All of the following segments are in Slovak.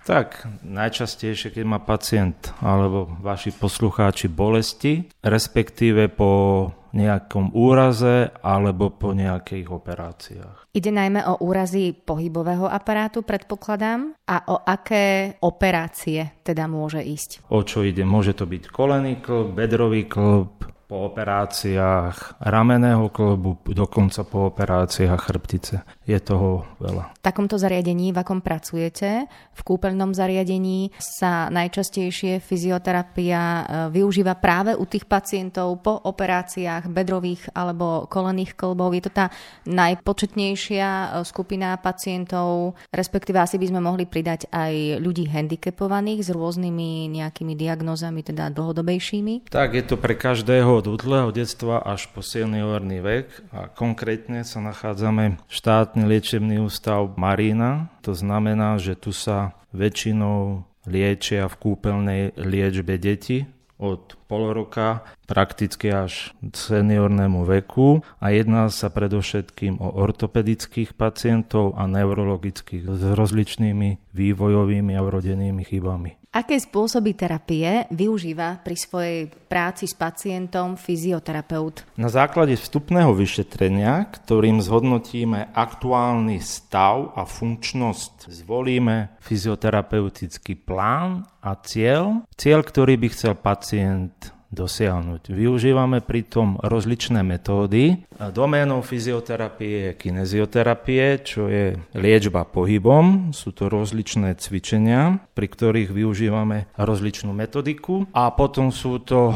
Tak, najčastejšie, keď má pacient alebo vaši poslucháči bolesti, respektíve po nejakom úraze alebo po nejakých operáciách. Ide najmä o úrazy pohybového aparátu, predpokladám, a o aké operácie teda môže ísť? O čo ide? Môže to byť kolenný kĺb, bedrový kĺb, po operáciách ramenného kĺbu, dokonca po operáciách chrbtice. Je toho veľa. V takomto zariadení, v akom pracujete, v kúpeľnom zariadení, sa najčastejšie fyzioterapia využíva práve u tých pacientov po operáciách bedrových alebo kolenných kĺbov. Je to tá najpočetnejšia skupina pacientov, respektíve asi by sme mohli pridať aj ľudí handicapovaných s rôznymi nejakými diagnózami, teda dlhodobejšími. Tak, je to pre každého od útleho detstva až po seniorný vek a konkrétne sa nachádzame v štátny liečebný ústav Marína. To znamená, že tu sa väčšinou liečia v kúpeľnej liečbe deti od pol roka prakticky až k seniornému veku a jedná sa predovšetkým o ortopedických pacientov a neurologických s rozličnými vývojovými a vrodenými chybami. Aké spôsoby terapie využíva pri svojej práci s pacientom fyzioterapeut? Na základe vstupného vyšetrenia, ktorým zhodnotíme aktuálny stav a funkčnosť, zvolíme fyzioterapeutický plán a cieľ, ktorý by chcel pacient dosiahnuť. Využívame pritom rozličné metódy. Doménou fyzioterapie je kinezioterapie, čo je liečba pohybom. Sú to rozličné cvičenia, pri ktorých využívame rozličnú metodiku. A potom sú to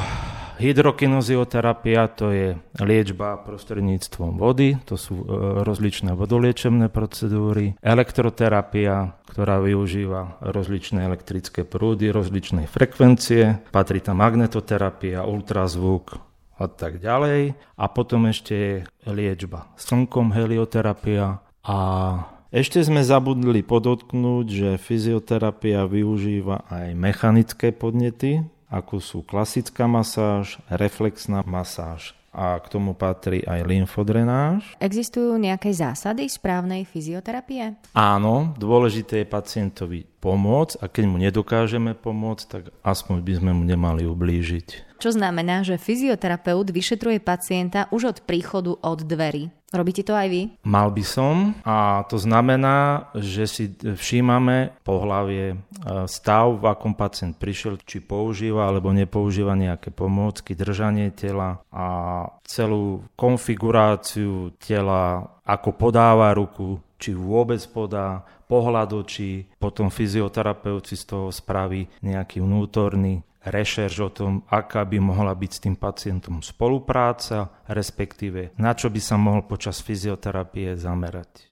hydrokinezioterapia, to je liečba prostredníctvom vody, to sú rozličné vodoliečebné procedúry. Elektroterapia, ktorá využíva rozličné elektrické prúdy, rozličné frekvencie. Patrí tam magnetoterapia, ultrazvuk a tak ďalej. A potom ešte je liečba slnkom, helioterapia. A ešte sme zabudli podotknúť, že fyzioterapia využíva aj mechanické podnety, ako sú klasická masáž, reflexná masáž a k tomu patrí aj lymfodrenáž. Existujú nejaké zásady správnej fyzioterapie? Áno, dôležité je pacientovi pomôcť a keď mu nedokážeme pomôcť, tak aspoň by sme mu nemali ublížiť. Čo znamená, že fyzioterapeut vyšetruje pacienta už od príchodu od dverí. Robíte to aj vy? Mal by som a to znamená, že si všímame pohlavie, stav, v akom pacient prišiel, či používa alebo nepoužíva nejaké pomôcky, držanie tela a celú konfiguráciu tela, ako podáva ruku, či vôbec podá, pohľad očí, potom fyzioterapeut si z toho spraví nejaký vnútorný rešerš o tom, aká by mohla byť s tým pacientom spolupráca, respektíve na čo by sa mohol počas fyzioterapie zamerať.